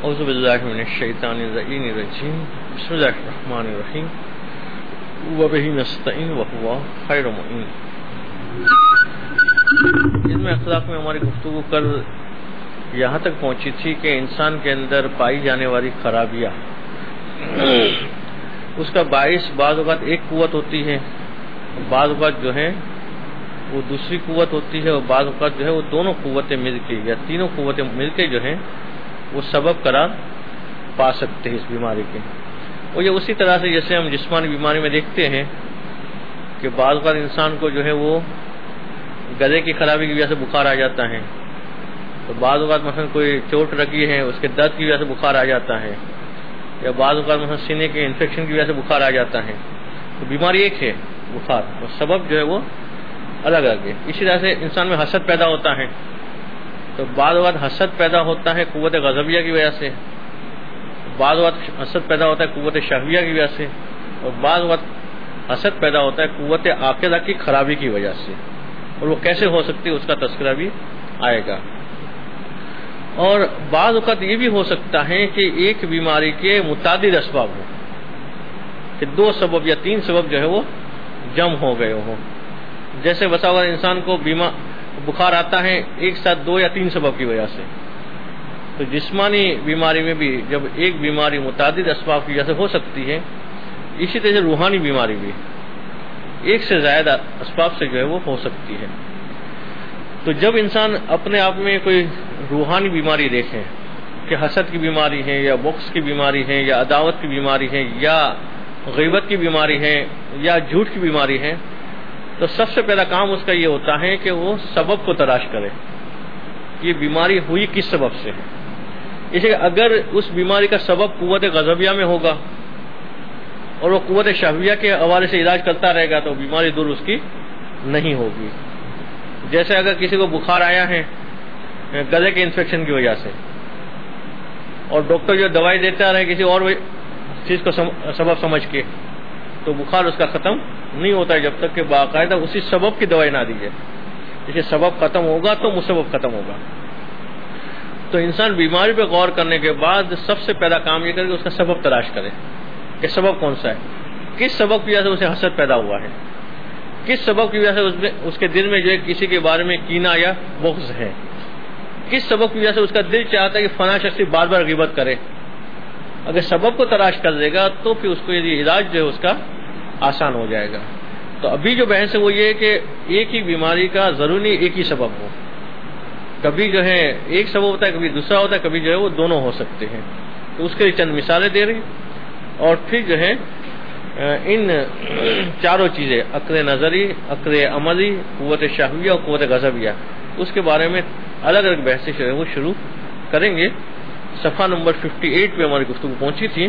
اعوذ باللہ من الشیطان الرجیم بسم اللہ الرحمن الرحیم وبہ نستعین وہو خیر معین۔ علم اخلاق میں ہماری گفتگو کل یہاں تک پہنچی تھی کہ انسان کے اندر پائی جانے والی خرابیاں اس کا باعث بعض اوقات ایک قوت ہوتی ہے، بعض اوقات جو ہے وہ دوسری قوت ہوتی ہے، اور بعض اوقات جو ہے وہ دونوں قوتیں مل کے یا تینوں قوتیں مل کے جو ہیں وہ سبب قرار پا سکتے ہیں اس بیماری کے۔ اور یہ اسی طرح سے جیسے ہم جسمانی بیماری میں دیکھتے ہیں کہ بعض اوقات انسان کو جو ہے وہ گلے کی خرابی کی وجہ سے بخار آ جاتا ہے، تو بعض اوقات مثلا کوئی چوٹ لگی ہے اس کے درد کی وجہ سے بخار آ جاتا ہے، یا بعض اوقات مثلا سینے کے انفیکشن کی وجہ سے بخار آ جاتا ہے۔ تو بیماری ایک ہے بخار، اور سبب جو ہے وہ الگ الگ ہے۔ اسی طرح سے انسان میں حسد پیدا ہوتا ہے، تو بعض اوقات حسد پیدا ہوتا ہے قوت غضبیہ کی وجہ سے، بعض اوقات حسد پیدا ہوتا ہے قوت شہویہ کی وجہ سے، اور بعض اوقات حسد پیدا ہوتا ہے قوت عاقلہ کی خرابی کی وجہ سے، اور وہ کیسے ہو سکتی ہے اس کا تذکرہ بھی آئے گا۔ اور بعض اوقات یہ بھی ہو سکتا ہے کہ ایک بیماری کے متعدد اسباب ہوں، کہ دو سبب یا تین سبب جو ہے وہ جمع ہو گئے ہوں۔ جیسے بسا اوقات انسان کو بخار آتا ہے ایک ساتھ دو یا تین سبب کی وجہ سے، تو جسمانی بیماری میں بھی جب ایک بیماری متعدد اسباب کی وجہ سے ہو سکتی ہے، اسی طرح سے روحانی بیماری بھی ایک سے زیادہ اسباب سے جو ہے وہ ہو سکتی ہے۔ تو جب انسان اپنے آپ میں کوئی روحانی بیماری دیکھے کہ حسد کی بیماری ہے یا بغض کی بیماری ہے یا عداوت کی بیماری ہے یا غیبت کی بیماری ہے یا جھوٹ کی بیماری ہے، تو سب سے پہلا کام اس کا یہ ہوتا ہے کہ وہ سبب کو تلاش کرے، یہ بیماری ہوئی کس سبب سے ہے۔ اس لیے اگر اس بیماری کا سبب قوت غضبیہ میں ہوگا اور وہ قوت شہویہ کے حوالے سے علاج کرتا رہے گا تو بیماری دور اس کی نہیں ہوگی۔ جیسے اگر کسی کو بخار آیا ہے گلے کے انفیکشن کی وجہ سے، اور ڈاکٹر جو دوائی دیتا رہے کسی اور چیز کو سبب سمجھ کے، تو بخار اس کا ختم نہیں ہوتا ہے جب تک کہ باقاعدہ اسی سبب کی دوائی نہ دی جائے۔ اس لیے سبب ختم ہوگا تو مسبب ختم ہوگا۔ تو انسان بیماری پہ غور کرنے کے بعد سب سے پہلا کام یہ کرے کہ اس کا سبب تلاش کرے کہ سبب کون سا ہے، کس سبب کی وجہ سے اسے حسد پیدا ہوا ہے، کس سبب کی وجہ سے اس کے دل میں جو ہے کسی کے بارے میں کینہ یا بغض ہے، کس سبب کی وجہ سے اس کا دل چاہتا ہے کہ فلاں شخص بار بار غیبت کرے۔ اگر سبب کو تلاش کر دے گا تو پھر اس کو یہ علاج جو ہے اس کا آسان ہو جائے گا۔ تو ابھی جو بحث ہے وہ یہ ہے کہ ایک ہی بیماری کا ضروری ایک ہی سبب ہو، کبھی جو ہے ایک سبب ہوتا ہے کبھی دوسرا ہوتا ہے، کبھی جو ہے وہ دونوں ہو سکتے ہیں۔ تو اس کے لیے چند مثالیں دے رہی، اور پھر جو ہے ان چاروں چیزیں عقل نظری، عقل عملی، قوت شہویہ اور قوت غضبیہ، اس کے بارے میں الگ الگ بحثیں جو ہے وہ شروع کریں گے۔ صفحہ نمبر 58 پہ ہماری گفتگو پہنچی تھی۔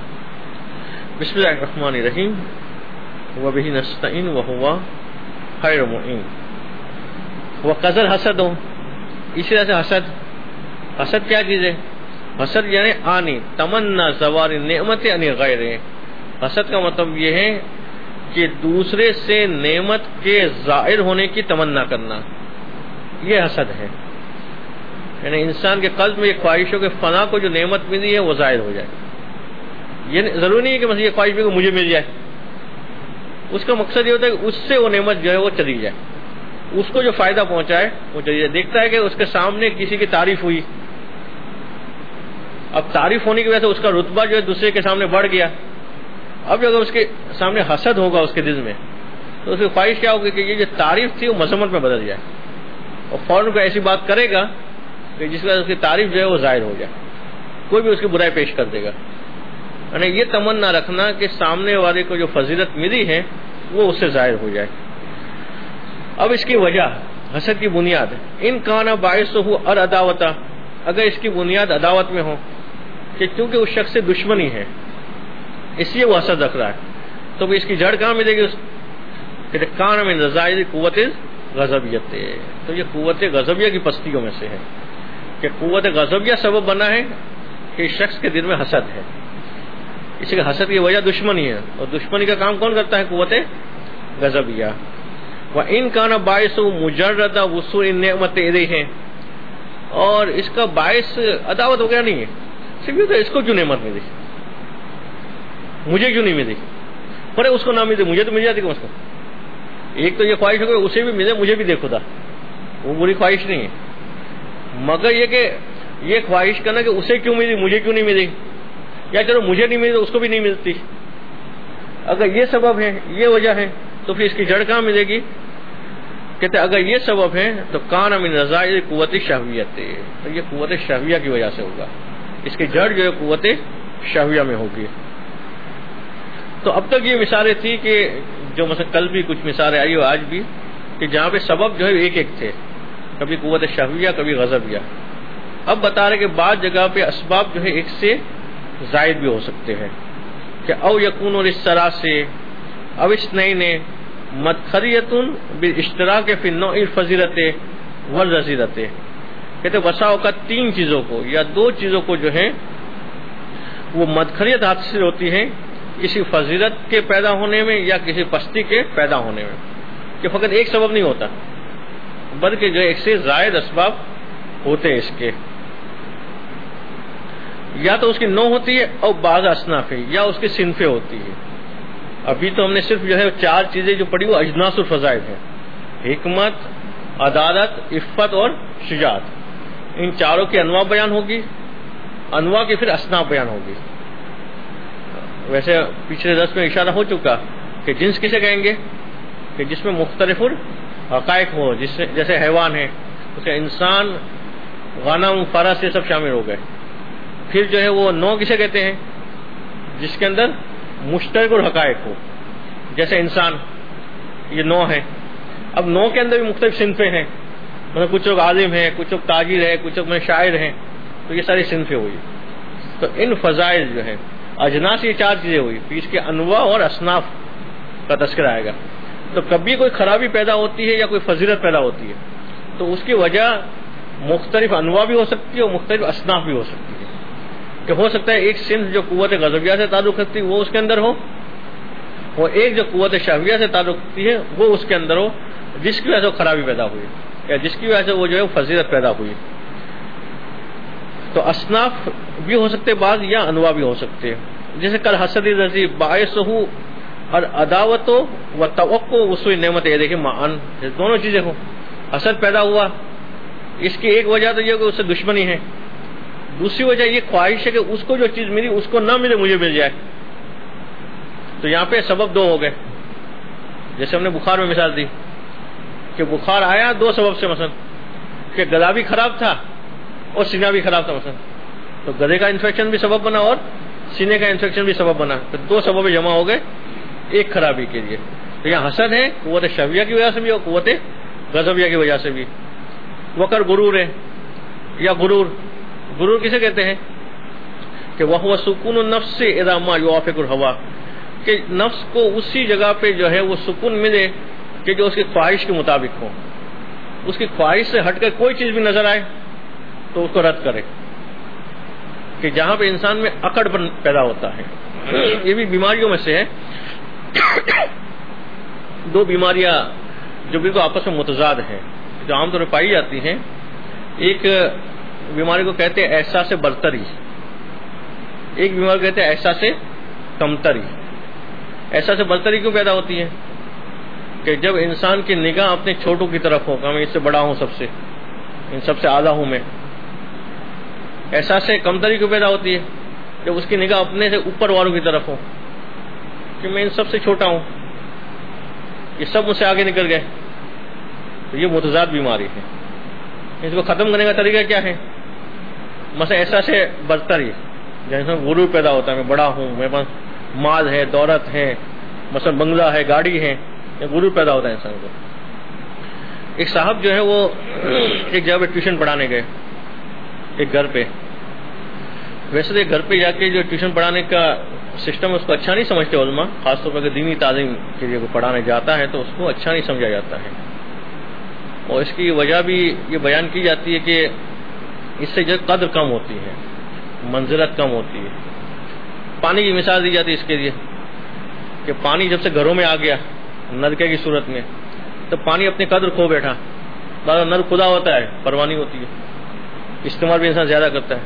بسم اللہ الرحمن الرحیم وبہ نستعین وہو خیر معین۔ وقذر حسد ہو، اسی طرح سے حسد کیا چیز ہے؟ حسد یعنی آنی تمنا زوال نعمت عن غیر۔ حسد کا مطلب یہ ہے کہ دوسرے سے نعمت کے ظاہر ہونے کی تمنا کرنا، یہ حسد ہے۔ یعنی انسان کے قلب میں ایک خواہش ہو کہ فلاں کو جو نعمت ملی ہے وہ ظاہر ہو جائے۔ یہ ضروری نہیں ہے کہ مثلا یہ خواہش بھی مجھے مل جائے، اس کا مقصد یہ ہوتا ہے کہ اس سے وہ نعمت جو ہے وہ چلی جائے، اس کو جو فائدہ پہنچائے وہ چلی جائے۔ دیکھتا ہے کہ اس کے سامنے کسی کی تعریف ہوئی، اب تعریف ہونے کی وجہ سے اس کا رتبہ جو ہے دوسرے کے سامنے بڑھ گیا۔ اب اگر اس کے سامنے حسد ہوگا اس کے دل میں تو اس کی خواہش کیا ہوگی کہ یہ جو تعریف تھی وہ مذمت میں بدل جائے، اور فوراً کوئی ایسی بات کرے گا کہ جس وجہ سے اس کی تعریف جو ہے وہ ظاہر ہو جائے، کوئی بھی اس کی برائی پیش کر دے گا۔ یعنی یہ تمنا رکھنا کہ سامنے والے کو جو فضیلت ملی ہے وہ اس سے ظاہر ہو جائے۔ اب اس کی وجہ حسد کی بنیاد ان کانا باعث ہو عداوت، اگر اس کی بنیاد عداوت میں ہو کہ کیونکہ اس شخص سے دشمنی ہے اس لیے وہ حسد رکھ رہا ہے، تو اس کی جڑ کہاں ملے گی؟ کان من رضائل قوت غضبیت، تو یہ قوت غضبیہ کی پستیوں میں سے ہے کہ قوت غضبیہ سبب بنا ہے کہ اس شخص کے دل میں حسد ہے۔ اس لیے حسد کی وجہ دشمنی ہے، اور دشمنی کا کام کون کرتا ہے؟ قوت غضبیہ۔ وَإِن كَانَ باعث مجرد وصول النعمت الیہ، اور اس کا باعث عداوت وغیرہ نہیں ہے، صرف یہ تو اس کو کیوں نعمت ملی, مجھے کیوں نہیں ملی, پر اس کو نہ ملے مجھے تو مل جاتی کم از کم. ایک تو یہ خواہش ہو کہ اسے بھی ملے مجھے بھی دے خدا, وہ بری خواہش نہیں ہے, مگر یہ کہ یہ خواہش کرنا کہ اسے کیوں ملی مجھے کیوں نہیں ملی, یا چلو مجھے نہیں ملی تو اس کو بھی نہیں ملتی. اگر یہ سبب ہے, یہ وجہ ہے, تو پھر اس کی جڑ کہاں ملے گی؟ کہتے اگر یہ سبب ہے تو کان من نظائر قوت شہویت, تو یہ قوت شہویہ کی وجہ سے ہوگا, اس کی جڑ جو ہے قوت شہویہ میں ہوگی. تو اب تک یہ مثالیں تھی کہ جو مثلا کل بھی کچھ مثالیں آئی اور آج بھی, کہ جہاں پہ سبب جو ہے ایک ایک تھے, کبھی قوت شہویہ کبھی غضبیہ. اب بتا رہے کہ بعض جگہ پہ اسباب جو ہے ایک سے زائد بھی ہو سکتے ہیں, کہ او یکون السرا سے او اثنین مدخریۃ بالاشتراک فی النوع الفضیلۃ والرذیلۃ. کہتے بسا اوقات تین چیزوں کو یا دو چیزوں کو جو ہے وہ مدخریت حاصل ہوتی ہے کسی فضیلت کے پیدا ہونے میں یا کسی پستی کے پیدا ہونے میں, کہ فقط ایک سبب نہیں ہوتا بلکہ جو ایک سے زائد اسباب ہوتے ہیں اس کے, یا تو اس کی نوع ہوتی ہے اور بعض اصناف ہے, یا اس کی صنفیں ہوتی ہے. ابھی تو ہم نے صرف جو ہے چار چیزیں جو پڑھی وہ اجناس الفضائل ہیں, حکمت, عدالت, عفت اور شجاعت. ان چاروں کی انواع بیان ہوگی, انواع کی پھر اصناف بیان ہوگی. ویسے پچھلے درس میں اشارہ ہو چکا کہ جنس کسے کہیں گے, کہ جس میں مختلف حقائق ہو, جیسے حیوان ہے اس کا انسان, غنم, فرس, یہ سب شامل ہو گئے. پھر جو ہے وہ نوع کسے کہتے ہیں, جس کے اندر مشترک اور حقائق ہو, جیسے انسان, یہ نوع ہے. اب نوع کے اندر بھی مختلف صنفیں ہیں, مطلب کچھ لوگ عالم ہیں, کچھ لوگ تاجر ہیں, کچھ لوگ میں شاعر ہیں, تو یہ ساری صنفیں ہوئی. تو ان فضائل جو ہیں اجناس, یہ چار چیزیں ہوئی, پھر اس کے انواع اور اصناف کا تذکرہ آئے گا. تو کبھی کوئی خرابی پیدا ہوتی ہے یا کوئی فضیلت پیدا ہوتی ہے تو اس کی وجہ مختلف انواع بھی ہو سکتی ہے اور مختلف اصناف بھی ہو سکتی ہے. کہ ہو سکتا ہے ایک صنف جو قوت غضبیہ سے تعلق رکھتی ہے وہ اس کے اندر ہو, اور ایک جو قوت شہویہ سے تعلق رکھتی ہے وہ اس کے اندر ہو, جس کی وجہ سے خرابی پیدا ہوئی یا جس کی وجہ سے وہ جو ہے فضیلت پیدا ہوئی. تو اصناف بھی ہو سکتے بعض, یا انواع بھی ہو سکتے ہیں. جیسے کل حسد رضی باعث ہو اور عداوت و توقع وصول نعمت, یہ دیکھیں معن دونوں چیزیں ہوں. حسد پیدا ہوا, اس کی ایک وجہ تو یہ کہ اس سے دشمنی ہے, دوسری وجہ یہ خواہش ہے کہ اس کو جو چیز ملی اس کو نہ ملے مجھے مل جائے. تو یہاں پہ سبب دو ہو گئے. جیسے ہم نے بخار میں مثال دی کہ بخار آیا دو سبب سے, مثلا کہ گلا بھی خراب تھا اور سینہ بھی خراب تھا مثلا, تو گلے کا انفیکشن بھی سبب بنا اور سینے کا انفیکشن بھی سبب بنا, تو دو سبب جمع ہو گئے ایک خرابی کے لیے. تو یہاں حسد ہے قوت شہویہ کی وجہ سے بھی اور قوت غضبیہ کی وجہ سے بھی. وقر غرور ہے, یا غرور کسے کہتے ہیں, کہ وہ سکون النفس سے اذا ما یوافق الہوا, کہ نفس کو اسی جگہ پہ جو ہے وہ سکون ملے کہ جو اس کی خواہش کے مطابق ہو, اس کی خواہش سے ہٹ کر کوئی چیز بھی نظر آئے تو اس کو رد کرے, کہ جہاں پہ انسان میں اکڑ پیدا ہوتا ہے. یہ بھی بیماریوں میں سے ہے. دو بیماریاں جو بالکل آپس میں متضاد ہیں, جو عام طور پر پائی جاتی ہیں. ایک بیماری کو کہتے ہیں احساس برتری, ایک بیماری کو کہتے ہیں احساس کمتری. احساس برتری کیوں پیدا ہوتی ہے, کہ جب انسان کی نگاہ اپنے چھوٹوں کی طرف ہو, کہ میں اس سے بڑا ہوں, ان سب سے اعلیٰ ہوں میں. احساس کمتری کیوں پیدا ہوتی ہے, جب اس کی نگاہ اپنے سے اوپر والوں کی طرف ہو, کہ میں ان سب سے چھوٹا ہوں, یہ سب مجھ سے آگے نکل گئے. تو یہ متضاد بیماری ہے. اس کو ختم کرنے کا طریقہ کیا ہے؟ مثلا احساس برتری, جیسے غرور پیدا ہوتا ہے, میں بڑا ہوں, میرے پاس مال ہے, دولت ہے, مثلا بنگلہ ہے, گاڑی ہے, یہ غرور پیدا ہوتا ہے انسان کو. ایک صاحب جو ہے وہ ایک جگہ پہ ٹیوشن پڑھانے گئے, ایک گھر پہ. ویسے تو گھر پہ جا کے جو ٹیوشن پڑھانے کا سسٹم اس کو اچھا نہیں سمجھتے علماء, خاص طور پر اگر دینی تعلیم کے لیے پڑھانے جاتا ہے تو اس کو اچھا نہیں سمجھا جاتا ہے. اور اس کی وجہ بھی یہ بیان کی جاتی ہے کہ اس سے جو قدر کم ہوتی ہے, منزلت کم ہوتی ہے. پانی کی مثال دی جاتی ہے اس کے لیے, کہ پانی جب سے گھروں میں آ گیا نلکے کی صورت میں, تو پانی اپنی قدر کھو بیٹھا. نل کھلا ہوتا ہے, پروانی ہوتی ہے, استعمال بھی انسان زیادہ کرتا ہے.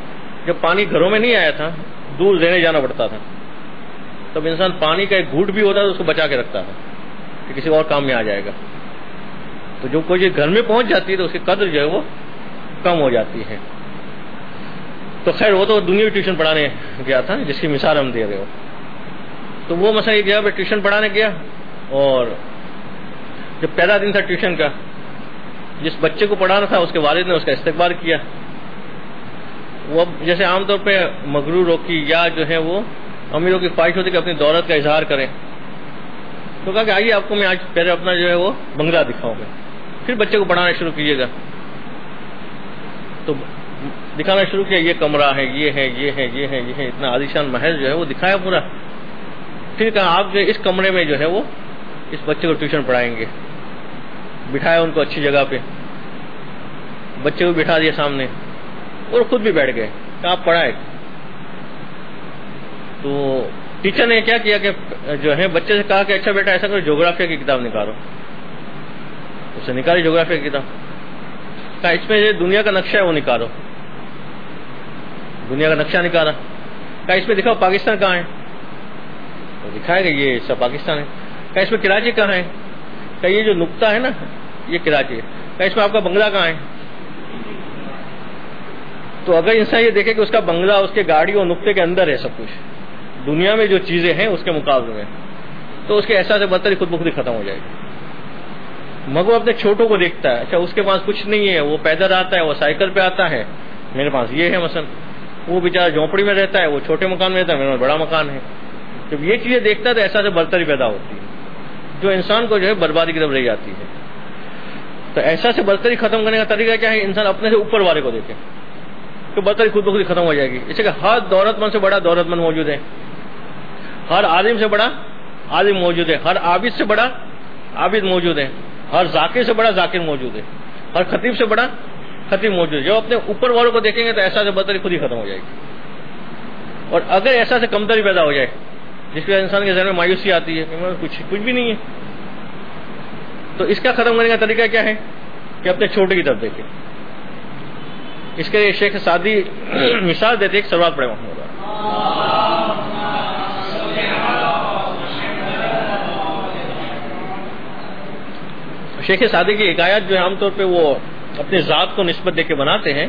جب پانی گھروں میں نہیں آیا تھا، دور لینے جانا پڑتا تھا، تب انسان پانی کا ایک گھونٹ بھی ہوتا تھا اس کو بچا کے رکھتا تھا کہ کسی اور کام میں آ جائے گا. تو جو کوئی گھر میں پہنچ جاتی ہے تو اس کی قدر جو ہے وہ کم ہو جاتی ہے. تو خیر وہ تو دنیا ٹیوشن پڑھانے گیا تھا جس کی مثال ہم دے رہے ہو. تو وہ مسئلہ یہ گیا، میں ٹیوشن پڑھانے گیا، اور جب پہلا دن تھا ٹیوشن کا، جس بچے کو پڑھانا تھا اس کے والد نے اس کا استقبال کیا. وہ جیسے عام طور پہ مغروروں کی یا جو ہے وہ امیروں کی خواہش ہوتی کہ اپنی دولت کا اظہار کریں، تو کہا کہ آئیے آپ کو میں آج پہلے اپنا جو ہے وہ بنگلہ دکھاؤں گا، پھر بچے کو پڑھانا شروع کیجیے گا. تو دکھانا شروع کیا، یہ کمرہ ہے، یہ ہے، یہ ہے، یہ ہے، یہ ہے، اتنا عالیشان محل جو ہے وہ دکھایا پورا. پھر کہا آپ جو اس کمرے میں جو ہے وہ اس بچے کو ٹیوشن پڑھائیں گے. بٹھایا ان کو اچھی جگہ پہ، بچے کو بٹھا دیا سامنے اور خود بھی بیٹھ گئے. کہا آپ پڑھائے. تو ٹیچر نے کیا کیا کہ جو ہے بچے سے کہا کہ اچھا بیٹا ایسا کرو، جغرافیہ کی کتاب نکالو. اس نے نکالی جغرافیہ کی کتاب. کہا اس میں دنیا کا نقشہ ہے وہ نکالو. دنیا کا نقشہ نکالا. کہا اس میں دکھاؤ پاکستان کہاں ہے، تو دکھایا کہ یہ سب پاکستان ہے. کہا اس میں کراچی کہاں ہے، کہ یہ جو نقطہ ہے نا یہ کراچی ہے. کہا اس میں آپ کا بنگلہ کہاں ہے. تو اگر انسان یہ دیکھے کہ اس کا بنگلہ اس کے گاڑی اور نقطے کے اندر ہے سب کچھ، دنیا میں جو چیزیں ہیں اس کے مقابلے میں، تو اس کے احساس برتری خود بخود ختم ہو جائے گی. مگر اپنے چھوٹوں کو دیکھتا ہے، اچھا اس کے پاس کچھ نہیں ہے، وہ پیدل آتا ہے، وہ سائیکل پہ آتا ہے، میرے پاس یہ ہے مثلا. وہ بیچارہ جھونپڑی میں رہتا ہے، وہ چھوٹے مکان میں رہتا ہے، میرے پاس بڑا مکان ہے. جب یہ چیزیں دیکھتا ہے تو احساس برتری پیدا ہوتی ہے جو انسان کو جو ہے بربادی کی طرف لے جاتی ہے. تو احساس برتری ختم کرنے کا طریقہ کیا ہے؟ انسان اپنے سے اوپر والے کو دیکھے تو برتری خود بخود ختم ہو جائے گی. اس لیے کہ ہر دولت مند سے بڑا دولت مند موجود ہے، ہر عالم سے بڑا عالم موجود ہے، ہر عابد سے بڑا عابد موجود ہے، ہر ذاکر سے بڑا ذاکر موجود ہے، ہر خطیب سے بڑا خطیب موجود ہے. جو اپنے اوپر والوں کو دیکھیں گے تو احساس برتری خود ہی ختم ہو جائے گی. اور اگر احساس کمتری پیدا ہو جائے جس کی وجہ انسان کے ذہن میں مایوسی آتی ہے کہ کچھ بھی نہیں ہے، تو اس کا ختم کرنے کا طریقہ کیا ہے کہ اپنے چھوٹے کی طرف دیکھیں. اس کے لیے شیخ سعدی مثال دیتے ایک سروات پڑے محمود. شیخ سعدی کی حکایات جو ہے عام طور پہ وہ اپنے ذات کو نسبت دے کے بناتے ہیں،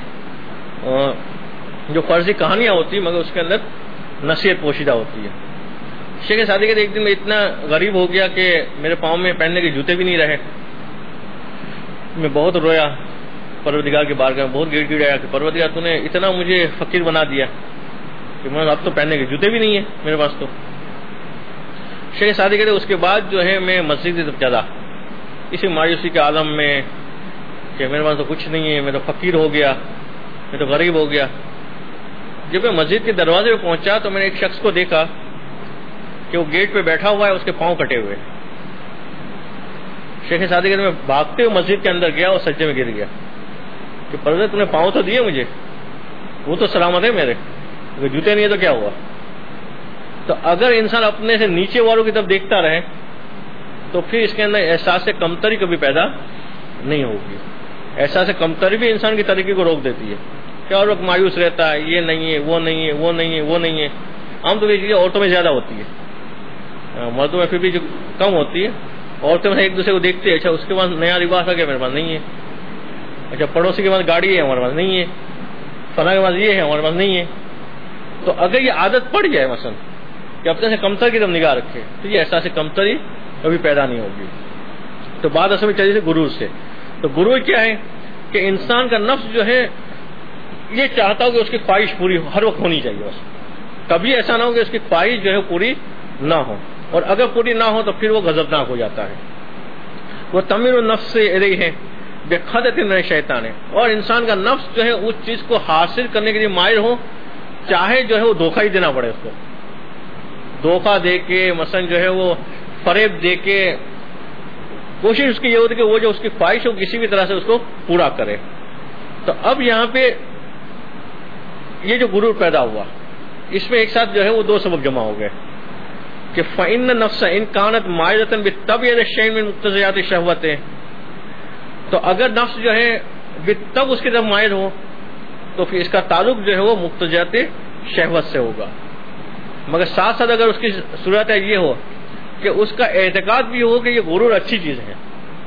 جو فرضی کہانیاں ہوتی ہیں مگر اس کے اندر نصیحت پوشیدہ ہوتی ہے. شیخ سعدی کے ایک دن میں اتنا غریب ہو گیا کہ میرے پاؤں میں پہننے کے جوتے بھی نہیں رہے. میں بہت رویا، پروردگار کے بارگاہ میں بہت گڑ گڑایا کہ پروردگار تو نے اتنا مجھے فقیر بنا دیا کہ میں اب تو پہننے کے جوتے بھی نہیں ہیں میرے پاس. تو شیخ سعدی کہتے اس کے بعد جو ہے میں مسجد کی طرف چلا اسی مایوسی کے عالم میں کہ میرے پاس تو کچھ نہیں ہے، میں تو فقیر ہو گیا، میں تو غریب ہو گیا. جب میں مسجد کے دروازے پہ پہنچا تو میں نے ایک شخص کو دیکھا کہ وہ گیٹ پہ بیٹھا ہوا ہے، اس کے پاؤں کٹے ہوئے. شیخ سعدی کہتے میں بھاگتے ہوئے مسجد کے اندر گیا اور سجدے میں گر گیا کہ پردے تم نے پاؤں تو دیے مجھے، وہ تو سلامت ہے میرے، اگر جوتے نہیں ہے تو کیا ہوا. تو اگر انسان اپنے سے نیچے والوں کی طرف دیکھتا رہے تو پھر اس کے اندر احساس کمتری کبھی پیدا نہیں ہوگی. احساس کمتری بھی انسان کی ترقی کو روک دیتی ہے کہ اور وقت مایوس رہتا ہے، یہ نہیں ہے، وہ نہیں ہے، وہ نہیں ہے، وہ نہیں ہے. عام طور پر یہ چیزیں عورتوں میں زیادہ ہوتی ہے، مردوں میں پھر بھی جو کم ہوتی ہے. عورتوں میں ایک دوسرے کو دیکھتے ہیں، اچھا اس کے پاس نیا لباس آ گیا میرے پاس نہیں ہے، اچھا پڑوسی کے پاس گاڑی ہے ہمارے پاس نہیں ہے، فلاں کے پاس یہ ہے ہمارے پاس نہیں ہے. تو اگر یہ عادت پڑ جائے مثلا کہ اپنے سے کمتر کی طرف نگاہ رکھے تو یہ احساس کمتری کبھی پیدا نہیں ہوگی. تو بات اصل میں چلی سے غرور سے. تو غرور کیا ہے کہ انسان کا نفس جو ہے یہ چاہتا ہو کہ اس کی خواہش پوری ہر وقت ہونی چاہیے، بس کبھی ایسا نہ ہو کہ اس کی خواہش جو ہے پوری نہ ہو، اور اگر پوری نہ ہو تو پھر وہ غضبناک ہو جاتا ہے. وہ تمیر النفس سے الیہ ہے بے خدت من الشیطان ہے. اور انسان کا نفس جو ہے اس چیز کو حاصل کرنے کے لیے مائل ہو، چاہے جو ہے وہ دھوکہ ہی دینا پڑے، اس کو دھوکہ دے کے مثلا جو ہے وہ فریب دے کے کوشش اس کی یہ ہوتی کہ وہ جو اس کی خواہش ہو کسی بھی طرح سے اس کو پورا کرے. تو اب یہاں پہ یہ جو غرور پیدا ہوا اس میں ایک ساتھ جو ہے وہ دو سبب جمع ہو گئے کہ فإن النفس إن كانت مائلة بالطبع إلى الشيء من مقتضيات الشهوة. تو اگر نفس جو ہے بالطبع اس کی طرف مائل ہو تو پھر اس کا تعلق جو ہے وہ مقتضیات شہوت سے ہوگا. مگر ساتھ ساتھ اگر اس کی صورت یہ ہو کہ اس کا اعتقاد بھی ہو کہ یہ غرور اچھی چیز ہے,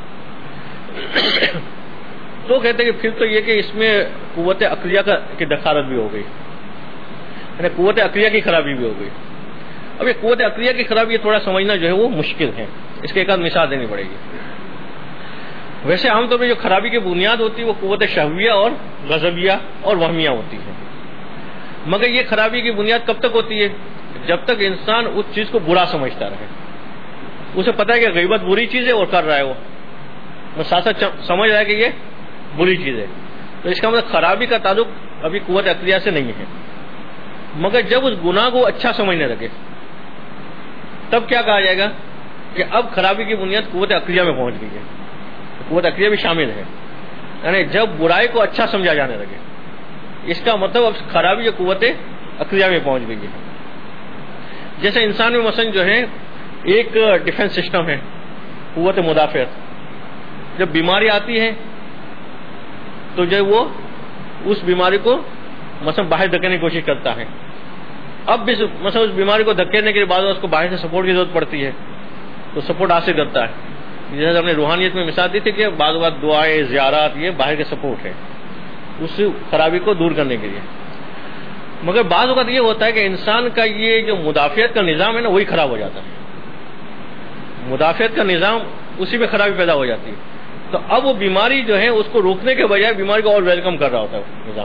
تو کہتے ہیں کہ پھر تو یہ کہ اس میں قوت عقلیہ کی دخالت بھی ہو گئی, یعنی قوت عقلیہ کی خرابی بھی ہو گئی. اب یہ قوت عقلیہ کی خرابی تھوڑا سمجھنا جو ہے وہ مشکل ہے, اس کے ایک آدھ مثال دینی پڑے گی. ویسے عام طور پہ جو خرابی کی بنیاد ہوتی ہے وہ قوت شہویہ اور غضبیہ اور وہمیہ ہوتی ہے. مگر یہ خرابی کی بنیاد کب تک ہوتی ہے؟ جب تک انسان اس چیز کو برا سمجھتا رہے. اسے پتہ ہے کہ غیبت بری چیز ہے اور کر رہا ہے, وہ ساتھ ساتھ سمجھ رہا ہے کہ یہ بری چیز ہے, تو اس کا مطلب خرابی کا تعلق ابھی قوت عقلیہ سے نہیں ہے. مگر جب اس گناہ کو اچھا سمجھنے لگے تب کیا کہا جائے گا کہ اب خرابی کی بنیاد قوت عقلیہ میں پہنچ گئی ہے. قوت عقلیہ بھی شامل ہے, یعنی جب برائی کو اچھا سمجھا جانے لگے, اس کا مطلب اب خرابی جو قوت عقلیہ میں پہنچ گئی ہے. جیسے انسان میں مثلا جو ہے ایک ڈیفنس سسٹم ہے, قوت مدافعت. جب بیماری آتی ہے تو جو وہ اس بیماری کو مثلا باہر دھکینے کی کوشش کرتا ہے. اب بھی مثلا اس بیماری کو دھکینے کے بعد اس کو باہر سے سپورٹ کی ضرورت پڑتی ہے, تو سپورٹ حاصل کرتا ہے. جیسے ہم نے روحانیت میں مثال دی تھی کہ بعض اوقات دعائیں زیارات یہ باہر کے سپورٹ ہے اس خرابی کو دور کرنے کے لیے. مگر بعض اوقات یہ ہوتا ہے کہ انسان کا یہ جو مدافعت کا نظام ہے نا وہی خراب ہو جاتا ہے. مدافعت کا نظام اسی میں خرابی پیدا ہو جاتی ہے. تو اب وہ بیماری جو ہے اس کو روکنے کے بجائے بیماری کو اور ویلکم کر رہا ہوتا ہے نظام.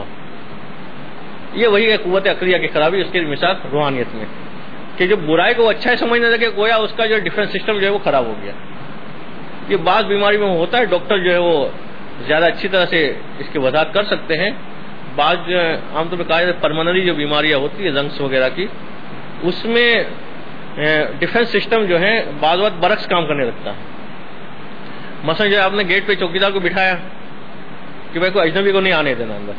یہ وہی ہے قوت عقلیہ کی خرابی. اس کی مثال روحانیت میں کہ جو برائی کو اچھا ہی سمجھنے لگے گویا اس کا جو ڈیفنس سسٹم جو ہے وہ خراب ہو گیا. یہ بعض بیماری میں ہوتا ہے, ڈاکٹر جو ہے وہ زیادہ اچھی طرح سے اس کی وضاحت کر سکتے ہیں. بعض جو عام طور پہ کہا جاتا ہے پرمنری جو بیماریاں ہوتی ہے زنگس وغیرہ کی, اس میں ڈیفنس سسٹم جو ہے بعض وقت برعکس کام کرنے لگتا ہے. مثلا جو آپ نے گیٹ پہ چوکیدار کو بٹھایا کہ بھائی کوئی اجنبی کو نہیں آنے دینا اندر,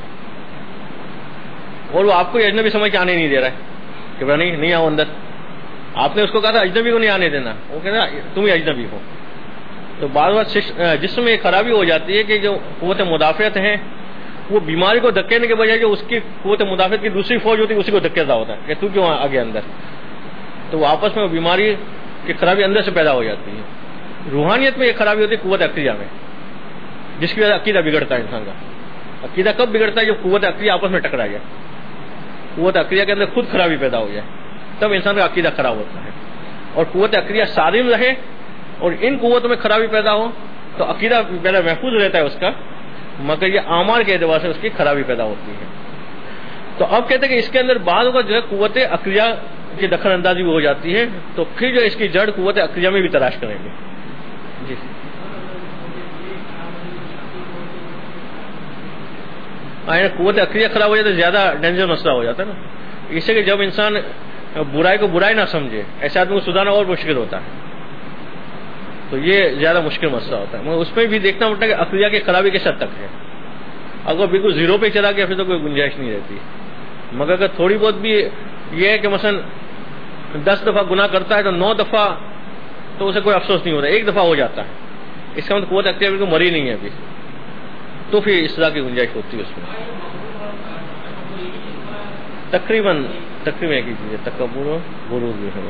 اور وہ آپ کو اجنبی سمجھ کے آنے نہیں دے رہا ہے کہ بھائی نہیں آؤ اندر. آپ نے اس کو کہا تھا اجنبی کو نہیں آنے دینا, وہ کہتا تم ہی اجنبی ہو. تو بعض وقت جسم میں خرابی ہو جاتی ہے کہ جو قوت مدافعت ہے وہ بیماری کو دھکینے کے بجائے جو اس کی قوت مدافعت کی دوسری فوج ہوتی ہے اسی کو دھکیتا ہوتا ہے کہ تو کیوں آ گیا اندر. تو وہ آپس میں وہ بیماری کی خرابی اندر سے پیدا ہو جاتی ہے. روحانیت میں یہ خرابی ہوتی ہے قوت عقلیہ میں, جس کی وجہ سے عقیدہ بگڑتا ہے انسان کا. عقیدہ کب بگڑتا ہے؟ جب قوت عقلیہ آپس میں ٹکرا جائے, قوت عقلیہ کے اندر خود خرابی پیدا ہو جائے, تب انسان کا عقیدہ خراب ہوتا ہے. اور قوت عقلیہ سالم رہے اور ان قوتوں میں خرابی پیدا ہو تو عقیدہ پہلے محفوظ رہتا ہے اس کا, مگر یہ اعمال کے اعتبار سے اس کی خرابی پیدا ہوتی ہے. تو اب کہتے ہیں کہ اس کے اندر بعض کا جو ہے قوت عقلیہ کی دخل اندازی بھی ہو جاتی ہے, تو پھر جو اس کی جڑ قوت عقلیہ میں بھی تلاش کریں گے. جی قوت عقلیہ خراب ہو جاتا ہے تو زیادہ ڈینجر مسئلہ ہو جاتا ہے نا. اس سے کہ جب انسان برائی کو برائی نہ سمجھے, ایسے آدمی کو سدھارنا اور مشکل ہوتا ہے, تو یہ زیادہ مشکل مسئلہ ہوتا ہے. مگر اس میں بھی دیکھنا پڑتا ہے کہ عقلیہ کی خرابی کس حد تک ہے. اگر بالکل زیرو پہ چلا گیا پھر تو کوئی گنجائش نہیں رہتی. مگر اگر تھوڑی بہت بھی یہ ہے کہ مثلا 10 دفعہ گناہ کرتا ہے تو 9 دفعہ تو اسے کوئی افسوس نہیں ہوتا, 1 دفعہ ہو جاتا ہے, اس کا مطلب قوت عقلیہ بالکل مری نہیں ہے ابھی, تو پھر اصلاح کی گنجائش ہوتی ہے اس میں. تقریباً ایک ہی چیز ہے, تکبر و غرور بھی ہے.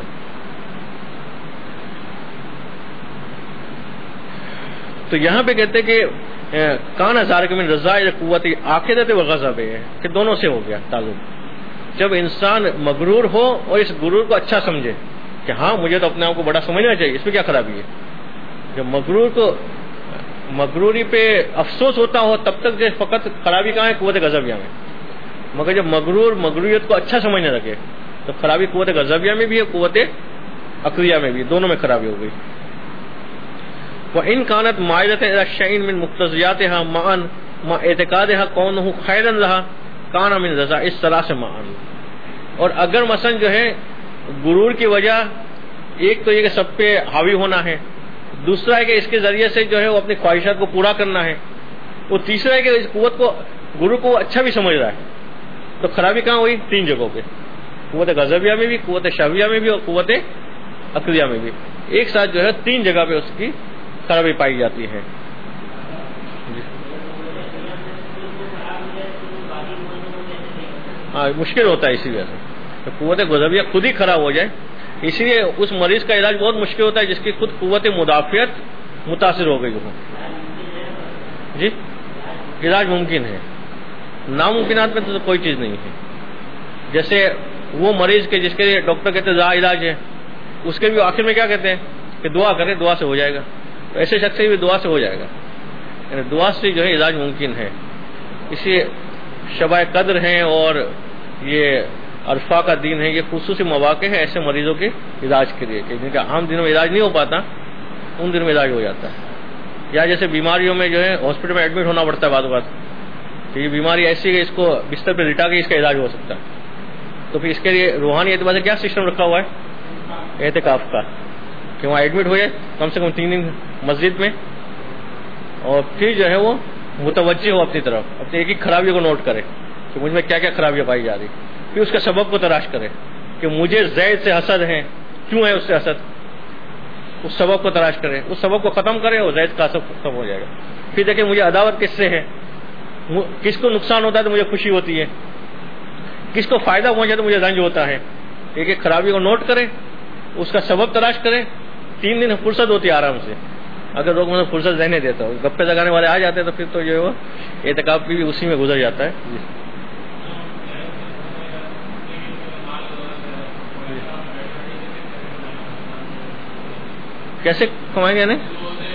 تو یہاں پہ کہتے کہ کان ہزار کے من رضا قوت عاقدت و غضب ہے کہ دونوں سے ہو گیا تعلق. جب انسان مغرور ہو اور اس غرور کو اچھا سمجھے کہ ہاں مجھے تو اپنے آپ کو بڑا سمجھنا چاہیے, اس میں کیا خرابی ہے. جب مغروری پہ افسوس ہوتا ہو تب تک جو فقط خرابی کہاں ہے قوت غضبیہ میں. مگر جب مغروریت کو اچھا سمجھنے لگے تو خرابی قوت غضبیہ میں بھی ہے, قوت عقلیہ میں بھی, دونوں میں خرابی ہو گئی. وَإِنْ كَانَتْ مَائِلَةً إِلَى الشَّيْءِ مِنْ مُقْتَضِيَاتِهَا مَعًا مَا اعتقادها كَوْنُهُ خَيْرًا لَهَا كَانَ مِنْ رَضَاءِ الثَّلَاثِ مَعًا. اور اگر مثلا جو ہے غرور کی وجہ ایک تو یہ کہ سب پہ حاوی ہونا ہے, دوسرا ہے کہ اس کے ذریعے سے جو ہے وہ اپنی خواہشات کو پورا کرنا ہے, اور تیسرا ہے کہ اس قوت کو غرور کو اچھا بھی سمجھ رہا ہے. تو خرابی کہاں ہوئی؟ 3 جگہوں پہ, قوت غضبیہ میں بھی, قوت شہویہ میں بھی اور قوت عقلیہ میں بھی. ایک ساتھ جو ہے 3 جگہ پہ اس کی خرابی پائی جاتی ہے. مشکل ہوتا ہے اسی وجہ سے قوت غضبیہ خود ہی خراب ہو جائے. اسی لیے اس مریض کا علاج بہت مشکل ہوتا ہے جس کی خود قوت مدافعت متاثر ہو گئی ہو. جی علاج ممکن ہے, ناممکنات میں تو کوئی چیز نہیں ہے. جیسے وہ مریض کے جس کے لیے ڈاکٹر کہتے ہیں علاج ہے, اس کے بھی آخر میں کیا کہتے ہیں کہ دعا کریں, دعا سے ہو جائے گا. تو ایسے شخص سے بھی دعا سے ہو جائے گا, یعنی دعا سے جو ہے علاج ممکن ہے. اسی شبۂ قدر ہیں اور یہ عرفہ کا دن ہے, یہ خصوصی مواقع ہے ایسے مریضوں کے علاج کے لیے کہ جن کا عام دنوں میں علاج نہیں ہو پاتا, ان دنوں میں علاج ہو جاتا ہے. یا جیسے بیماریوں میں جو ہے ہاسپٹل میں ایڈمٹ ہونا پڑتا ہے بعض اوقات کہ یہ بیماری ایسی ہے کہ اس کو بستر پہ لٹا کے اس کا علاج ہو سکتا ہے. تو پھر اس کے لیے روحانی اعتبار سے کیا سسٹم رکھا ہوا ہے اعتکاف کا, کہ وہاں ایڈمٹ ہو جائے کم سے کم 3 دن مسجد میں, اور پھر جو ہے وہ متوجہ ہو اپنی طرف, اپنی ایک ایک خرابیوں کو نوٹ کرے کہ مجھ میں کیا کیا خرابیاں پائی جا رہی, پھر اس کا سبب کو تلاش کرے کہ مجھے زید سے حسد ہے, کیوں ہے اس سے حسد, اس سبب کو تلاش کرے, اس سبب کو ختم کرے اور زید کا حسد ختم ہو جائے گا. پھر دیکھیں مجھے عداوت کس سے ہے, کس کو نقصان ہوتا ہے تو مجھے خوشی ہوتی ہے, کس کو فائدہ پہنچا تو مجھے رنج ہوتا ہے. ایک ایک خرابی کو نوٹ کرے, اس کا سبب تلاش کرے. 3 دن فرصت ہوتی ہے آرام سے, اگر لوگ مطلب فرصت رہنے دیتا ہو, گپے لگانے والے آ جاتے ہیں تو پھر تو جو ہے وہ اعتکاف بھی اسی میں گزر جاتا ہے. جی کیسے کمائیں گے یعنی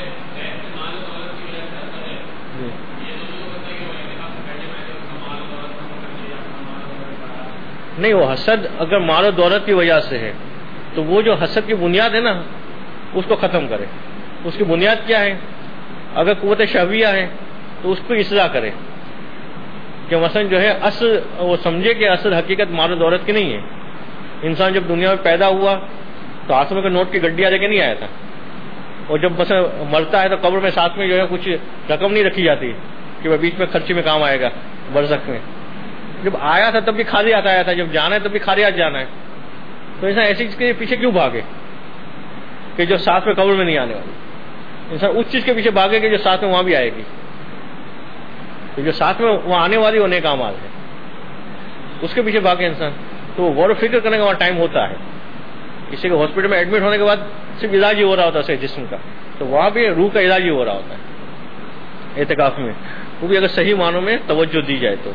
نہیں, وہ حسد اگر مال و دولت کی وجہ سے ہے تو وہ جو حسد کی بنیاد ہے نا اس کو ختم کرے. اس کی بنیاد کیا ہے؟ اگر قوت شہویہ ہے تو اس کو اصلاح کرے کہ مثلا جو ہے اصل وہ سمجھے کہ اصل حقیقت مال و دولت کی نہیں ہے. انسان جب دنیا میں پیدا ہوا تو ہاتھ میں نوٹ کی گڈیا لے کے نہیں آیا تھا, اور جب مثلا مرتا ہے تو قبر میں ساتھ میں جو ہے کچھ رقم نہیں رکھی جاتی کہ وہ بیچ میں خرچے میں کام آئے گا برزخ میں. جب آیا تھا تب بھی خالی ہاتھ آیا تھا, جب جانا ہے تب بھی خالی ہاتھ جانا ہے. تو انسان ایسی چیز کے پیچھے کیوں بھاگے کہ جو ساتھ میں قبر میں نہیں آنے والی. انسان اس چیز کے پیچھے بھاگے کہ جو ساتھ میں وہاں بھی آئے گی. تو جو ساتھ میں وہاں آنے والی وہ نیک اعمال ہے, اس کے پیچھے بھاگے انسان. تو غور و فکر کرنے کا وہاں ٹائم ہوتا ہے. کسی کے ہاسپٹل میں ایڈمٹ ہونے کے بعد صرف علاج ہی ہو رہا ہوتا ہے جسم کا, تو وہاں بھی روح کا علاج ہی ہو رہا ہوتا ہے اعتکاف میں, وہ بھی اگر صحیح معنوں میں توجہ دی جائے تو.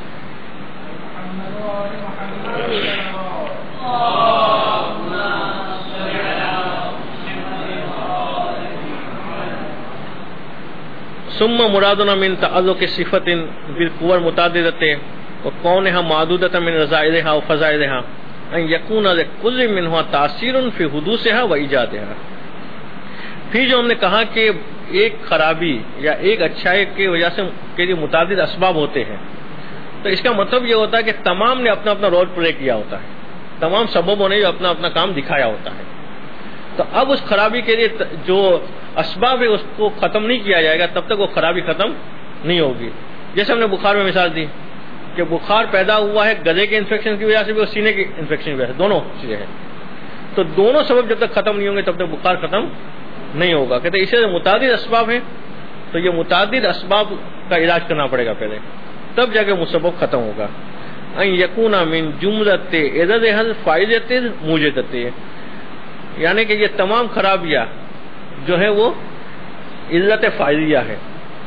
ثم مرادنا من تعلق صفت بالقوى المتعددة وكونها معدودة من رذائلها وفضائلها ان يكون لكل منها تاثير في حدوثها وايجادها. پھر جو ہم نے کہا کہ ایک خرابی یا ایک اچھائی کی وجہ سے کے لیے متعدد اسباب ہوتے ہیں, تو اس کا مطلب یہ ہوتا ہے کہ تمام نے اپنا اپنا رول پلے کیا ہوتا ہے, تمام سببوں نے اپنا اپنا کام دکھایا ہوتا ہے. تو اب اس خرابی کے لیے جو اسباب ہے اس کو ختم نہیں کیا جائے گا تب تک وہ خرابی ختم نہیں ہوگی. جیسے ہم نے بخار میں مثال دی کہ بخار پیدا ہوا ہے گلے کے انفیکشن کی وجہ سے بھی اور سینے کے انفیکشن کی وجہ سے, دونوں چیزیں ہیں. تو دونوں سبب جب تک ختم نہیں ہوں گے تب تک بخار ختم نہیں ہوگا. کہتے ہیں اسے متعدد اسباب ہیں تو یہ متعدد اسباب کا علاج کرنا پڑے گا پہلے, تب جا کے مسبب ختم ہوگا. ان یکون من جملۃ عدد فائدۃ موجدۃ, یعنی کہ یہ تمام خرابیاں جو ہے وہ علت فائدیہ ہے.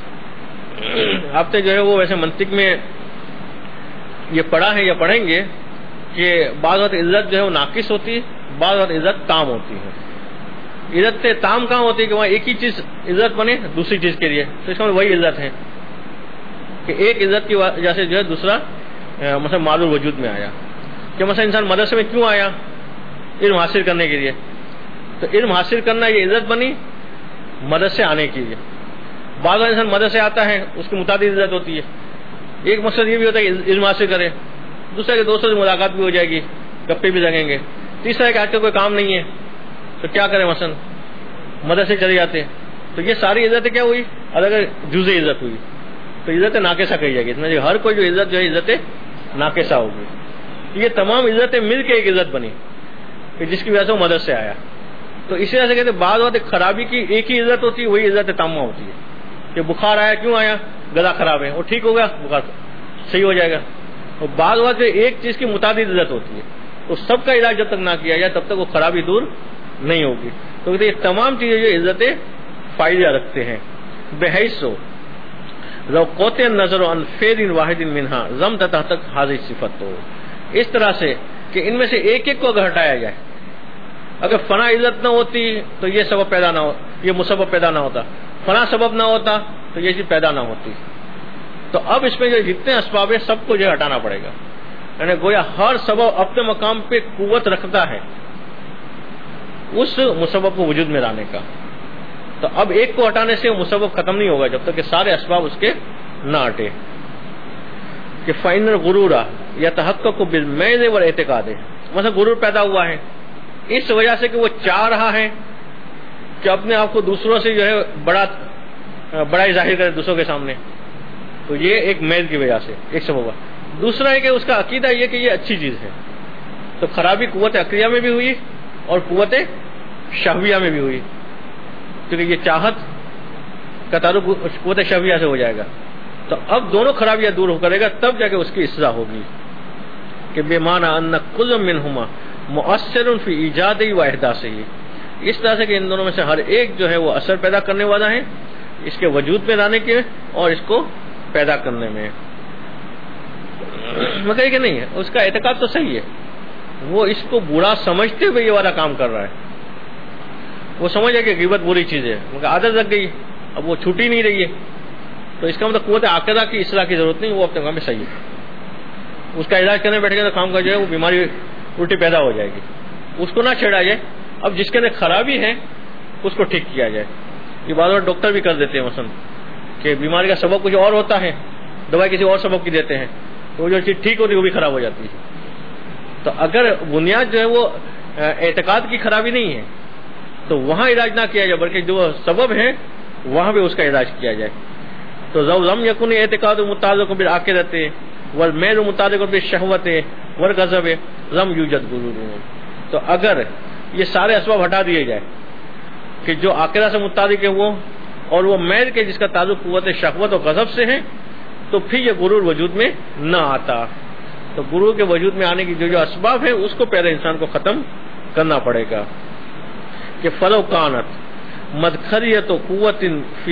آپ نے جو ہے وہ ویسے منطق میں یہ پڑھا ہے یا پڑھیں گے کہ بعض وقت عزت جو ہے وہ ناقص ہوتی ہے, بعض وقت عزت تام ہوتی ہے. عزت تام کہاں ہوتی ہے کہ وہاں ایک ہی چیز عزت بنے دوسری چیز کے لیے, تو اس کا وہی عزت ہے کہ ایک عزت کی وجہ سے جو ہے دوسرا مثلا معلوم وجود میں آیا. کہ مثلا انسان مدرسے میں کیوں آیا؟ علم حاصل کرنے کے لیے. تو علم حاصل کرنا یہ عزت بنی مدرسے آنے کے لیے. بعض انسان مدرسے آتا ہے اس کی متعدد عزت ہوتی ہے. ایک مقصد یہ بھی ہوتا ہے کہ علم حاصل کرے, دوسرا کہ دوستوں سے ملاقات بھی ہو جائے گی, گپے بھی لگیں گے. تیسرا ہے کہ آج کل کوئی کام نہیں ہے تو کیا کریں, مثلا مدرسے چلے جاتے. تو یہ ساری عزتیں کیا ہوئی؟ اگر جزء عزت ہوئی تو عزت ناقصہ کہی جائے گی. ہر کوئی جو عزت جو ہے عزت ناقصہ ہوگی. یہ تمام عزتیں مل کے ایک عزت بنی کہ جس کی وجہ سے وہ مدرسے آیا. تو اسی طرح سے کہتے ہیں بعض وقت خرابی کی ایک ہی عزت ہوتی ہے, وہی عزت تامہ ہوتی ہے. کہ بخار آیا, کیوں آیا؟ گلا خراب ہے, وہ ٹھیک ہو گیا, بخار صحیح ہو جائے گا. اور بعض وقت جو ایک چیز کی متعدد عزت ہوتی ہے، تو سب کا علاج جب تک نہ کیا جائے تب تک وہ خرابی دور نہیں ہوگی. تو یہ تمام چیزیں جو عزتیں فائدہ رکھتے ہیں. بحیث لو قوت نظر عن فعل واحد منہا ضمت تحت حاضر صفت ہو، اس طرح سے کہ ان میں سے ایک ایک کو اگر ہٹایا جائے، اگر فنا عزت نہ ہوتی تو یہ سبب پیدا نہ ہو، یہ مسبب پیدا نہ ہوتا، فنا سبب نہ ہوتا تو یہ چیز پیدا نہ ہوتی. تو اب اس میں جو جتنے اسباب ہیں سب کو جو ہٹانا پڑے گا، یعنی گویا ہر سبب اپنے مقام پہ قوت رکھتا ہے اس مسبب کو وجود میں لانے کا. تو اب ایک کو ہٹانے سے مسبب ختم نہیں ہوگا جب تک کہ سارے اسباب اس کے نہ ہٹے. کہ فَإِنَّ الْغُرُورَ يَتَحَقَّقُ بِالْمَيْلِ وَالْاعْتِقَادِ، مثلا غرور پیدا ہوا ہے اس وجہ سے کہ وہ چاہ رہا ہے کہ اپنے آپ کو دوسروں سے جو ہے بڑائی ظاہر کرے دوسروں کے سامنے، تو یہ ایک میل کی وجہ سے ایک سبب ہوا. دوسرا ہے کہ اس کا عقیدہ یہ کہ یہ اچھی چیز ہے، تو خرابی قوت عقلیہ میں بھی ہوئی اور قوت شہویہ میں بھی ہوئی، کیونکہ یہ چاہت کا تعلق قوت شہویہ سے ہو جائے گا. تو اب دونوں خرابیاں دور کرے گا تب جا کے اس کی اصلاح ہوگی. کہ بے معنی ان کل منہما مؤثر فی ایجاد و احداث، اس طرح سے کہ ان دونوں میں سے ہر ایک جو ہے وہ اثر پیدا کرنے والا ہے اس کے وجود میں لانے کے اور اس کو پیدا کرنے میں. مگر کہ نہیں ہے اس کا اعتقاد تو صحیح ہے، وہ اس کو برا سمجھتے ہوئے یہ والا کام کر رہا ہے. وہ سمجھے کہ غیبت بری چیز ہے مگر عادت لگ گئی، اب وہ چھوٹی نہیں رہی ہے، تو اس کا مطلب قوت عاقلہ کی اصلاح کی ضرورت نہیں، وہ اپنے کام میں صحیح ہے. اس کا علاج کرنے بیٹھے گا تو کام کا جو ہے وہ بیماری الٹی پیدا ہو جائے گی. اس کو نہ چھیڑا جائے. اب جس کے اندر خرابی ہے اس کو ٹھیک کیا جائے. یہ بعض بار ڈاکٹر بھی کر دیتے ہیں مثلا کہ بیماری کا سبب کچھ اور ہوتا ہے، دوائی کسی اور سبب کی دیتے ہیں، تو جو چیز ٹھیک ہوتی ہے وہ بھی خراب ہو جاتی ہے. تو اگر بنیاد جو ہے وہ اعتقاد کی خرابی نہیں ہے تو وہاں علاج نہ کیا جائے بلکہ جو سبب ہے وہاں بھی اس کا علاج کیا جائے. تو لم یکن اعتقاد متعلق بالعقیدۃ والمیل متعلق بالشہوۃ والغضب لم یوجد غرور. تو اگر یہ سارے اسباب ہٹا دیے جائے کہ جو عقیدہ سے متعلق ہے وہ اور وہ میل کے جس کا تعلق قوت شہوت اور غضب سے ہے، تو پھر یہ غرور وجود میں نہ آتا. تو غرور کے وجود میں آنے کی جو اسباب ہیں اس کو پہلے انسان کو ختم کرنا پڑے گا. کہ فلو کانت مدخریت و قوت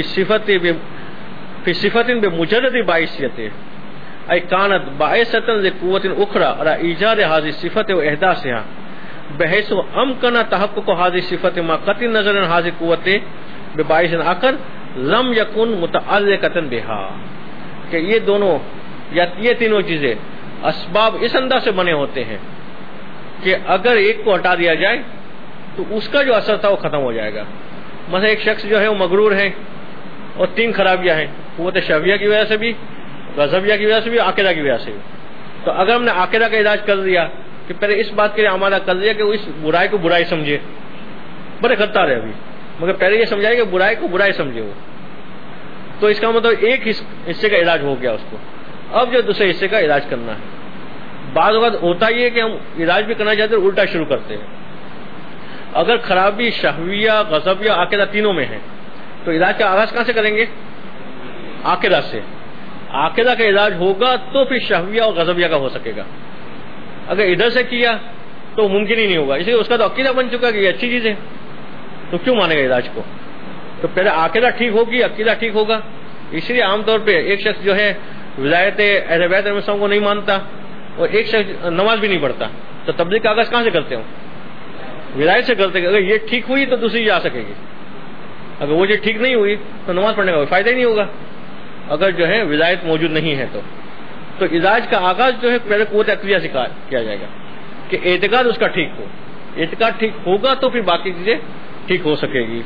فی صفت بمجرد باعثیت ای کانت باعثۃ لقوت اخرى على ایجاد هذه الصفت و احداثها بحيث امکن تحقق هذه الصفت ما قطع نظر هذه القوت بباعث آخر لم یکن متعلقۃ بها. کہ یہ دونوں یا یہ تینوں چیزیں اسباب اس انداز سے بنے ہوتے ہیں کہ اگر ایک کو ہٹا دیا جائے تو اس کا جو اثر تھا وہ ختم ہو جائے گا. مثلا ایک شخص جو ہے وہ مغرور ہے اور تین خرابیاں ہیں، قوت شہویہ کی وجہ سے بھی، غضبیہ کی وجہ سے بھی، عقیدہ کی وجہ سے بھی. تو اگر ہم نے عقیدہ کا علاج کر دیا کہ پہلے اس بات کے لیے آمادہ کر دیا کہ وہ اس برائی کو برائی سمجھے، بڑے کرتا رہے ابھی مگر پہلے یہ سمجھائے کہ برائی کو برائی سمجھے وہ، تو اس کا مطلب ایک حصے کا علاج ہو گیا اس کو. اب جو دوسرے حصے کا علاج کرنا ہے. بعض اوقات ہوتا یہ ہے کہ ہم علاج بھی کرنا چاہتے ہیں الٹا شروع کرتے ہیں. اگر خرابی شہویہ غضبیہ عقیدہ تینوں میں ہے تو علاج کا آغاز کہاں سے کریں گے؟ عقیدہ سے. عقیدہ کا علاج ہوگا تو پھر شہویہ اور غضبیہ کا ہو سکے گا. اگر ادھر سے کیا تو ممکن ہی نہیں ہوگا، اس لیے اس کا تو عقیدہ بن چکا کہ یہ اچھی چیز ہے تو کیوں مانے گا علاج کو. تو پہلے عقیدہ ٹھیک ہوگی، عقیدہ ٹھیک ہوگا. اس لیے عام طور پہ ایک شخص جو ہے ولایت اہل بیت علیہ السلام کو نہیں مانتا اور ایک شخص نماز بھی نہیں پڑھتا، تو تبلیغ کا آغاز کہاں سے کرتے ہو؟ ولایت سے کرتے. اگر یہ ٹھیک ہوئی تو دوسری جا سکے گی، اگر وہ چیز ٹھیک نہیں ہوئی تو نماز پڑھنے کا کوئی فائدہ ہی نہیں ہوگا اگر جو ہے ولایت موجود نہیں ہے. تو علاج کا آغاز جو ہے پہلے قوت عقلیہ سے کیا جائے گا کہ اعتقاد اس کا ٹھیک ہو. اعتقاد ٹھیک ہوگا تو پھر باقی چیزیں ٹھیک ہو سکے گی.